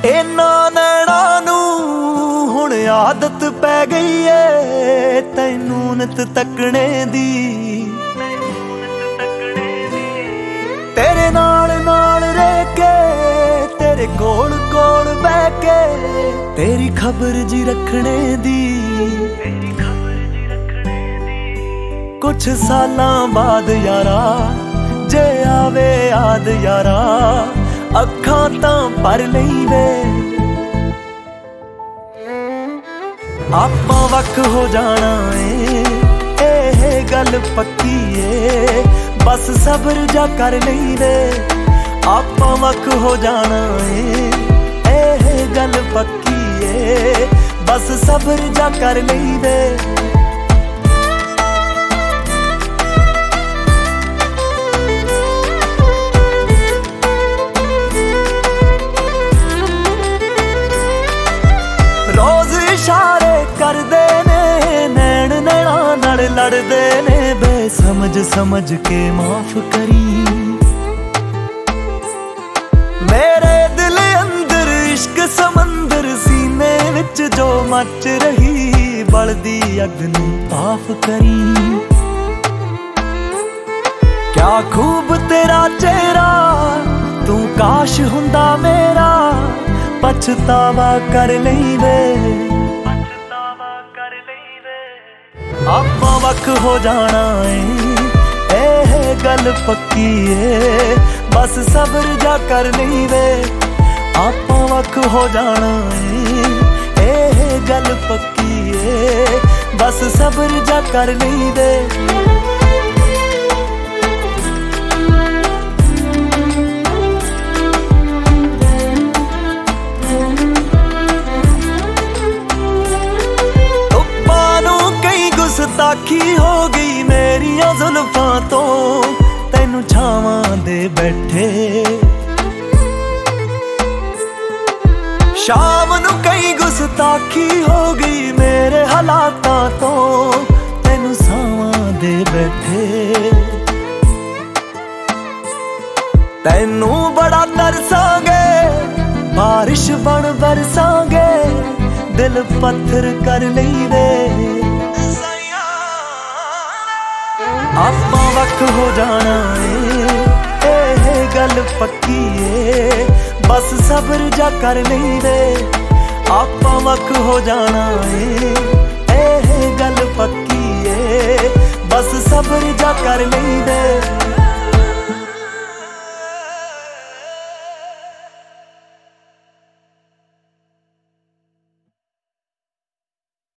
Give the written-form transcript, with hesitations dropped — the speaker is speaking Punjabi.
ਇਹਨਾਂ ਨੈਣਾਂ ਨੂੰ ਹੁਣ ਆਦਤ ਪੈ ਗਈ ਏ ਤੈਨੂੰ ਨਿਤ ਤੱਕਣੇ ਦੀ। ਤੇਰੇ ਨਾਲ ਨਾਲ ਰਹਿ ਕੇ ਤੇਰੇ ਕੋਲ ਕੋਲ ਬਹਿ ਕੇ ਤੇਰੀ ਖਬਰ ਜੀ ਰੱਖਣੇ ਦੀ। ਕੁਛ ਸਾਲਾਂ ਬਾਅਦ ਯਾਰਾ ਜੇ ਆਵੇ ਯਾਦ ਯਾਰਾ ਅੱਖਾਂ ਤਾਂ ਭਰ ਲਈ ਵੇ। ਆਪਾਂ ਵੱਖ ਹੋ ਜਾਣਾ ਏ ਇਹ ਗੱਲ ਪੱਕੀ ਏ ਬਸ ਸਬਰ ਜਾ ਕਰ ਲਈ ਵੇ। ਆਪਾਂ ਵੱਖ ਹੋ ਜਾਣਾ ਏ ਇਹ ਗੱਲ ਪੱਕੀ ਏ ਬਸ ਸਬਰ ਜਾ ਕਰ ਲਈ ਵੇ। ਇਸ਼ਾਰੇ ਕਰਦੇ ਨੇ ਨੈਣ ਨੈਣਾ ਨਾਲ ਲੜਦੇ ਨੇ ਬੇਸਮਝ ਸਮਝ ਕੇ ਮਾਫ ਕਰੀ। ਮੇਰੇ ਦਿਲ ਅੰਦਰ ਇਸ਼ਕ ਸਮੁੰਦਰ ਸੀਨੇ ਵਿੱਚ ਜੋ ਮੱਚ ਰਹੀ ਬਲਦੀ ਅੱਗ ਨੂੰ ਭਾਫ ਕਰੀ। ਕਿਆ ਖੂਬ ਤੇਰਾ ਚਿਹਰਾ ਤੂੰ ਕਾਸ਼ ਹੁੰਦਾ ਮੇਰਾ ਪਛਤਾਵਾ ਕਰ ਲਈ ਵੇ। ਆਪਾਂ ਵੱਖ ਹੋ ਜਾਣਾ ਏ ਇਹ ਗੱਲ ਪੱਕੀ ਏ ਬਸ ਸਬਰ ਜਾ ਕਰ ਲਈ ਵੇ। ਆਪਾਂ ਵੱਖ ਹੋ ਜਾਣਾ ਏ ਇਹ ਗੱਲ ਪੱਕੀ ਏ ਬਸ ਸਬਰ ਜਾ ਕਰ ਲਈ ਵੇ। ਗੁਸਤਾਖੀ ਹੋ ਗਈ ਮੇਰੀਆਂ ਜ਼ੁਲਫਾਂ ਤੋਂ ਤੈਨੂੰ ਛਾਵਾਂ ਦੇ ਬੈਠੇ। ਸ਼ਾਮ ਨੂੰ ਕਈ ਗੁਸਤਾਖੀ ਹੋ ਗਈ ਮੇਰੇ ਹਾਲਾਤਾਂ ਤੋਂ ਤੈਨੂੰ ਸਾਵਾਂ ਦੇ ਬੈਠੇ। ਤੈਨੂੰ ਬੜਾ ਤਰਸਾਂਗੇ ਬਾਰਿਸ਼ ਬਣ ਬਰਸਾਂਗੇ ਦਿਲ ਪੱਥਰ ਕਰ ਲਈ ਵੇ। ਆਪਾਂ ਵੱਖ ਹੋ ਜਾਣਾ ਏ ਇਹ ਗੱਲ ਪੱਕੀ ਏ ਬਸ ਸਬਰ ਜਾ ਕਰ ਲਈ ਵੇ। ਆਪਾਂ ਵੱਖ ਹੋ ਜਾਣਾ ਏ ਇਹ ਗੱਲ ਪੱਕੀ ਏ ਬਸ ਸਬਰ ਜਾ ਕਰ ਲਈ ਵੇ।